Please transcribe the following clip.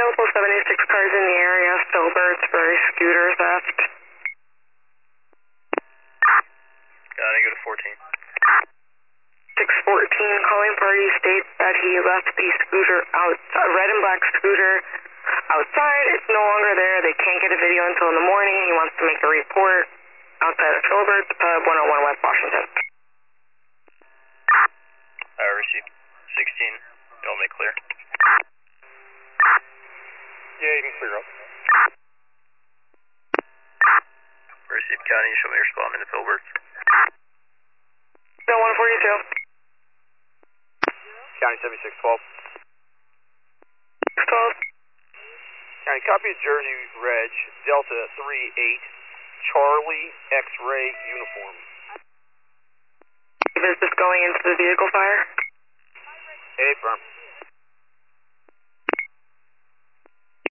available 76 cars in the area, Filberts for a scooter theft. Got it, go to 14. 614 calling party states that he left the scooter outside, red and black scooter outside. It's no longer there. They can't get a video until in the morning. He wants to make a report outside of Filberts, Pub 101 West Washington. Received. 16, don't make clear. Yeah, you can clear up. Received. County, you show me your spot. I'm in the Filberts. No, 142. County 7612. 12. County, copy of Jersey Reg, Delta 38, Charlie X-ray uniform. Is this going into the vehicle fire? A firm.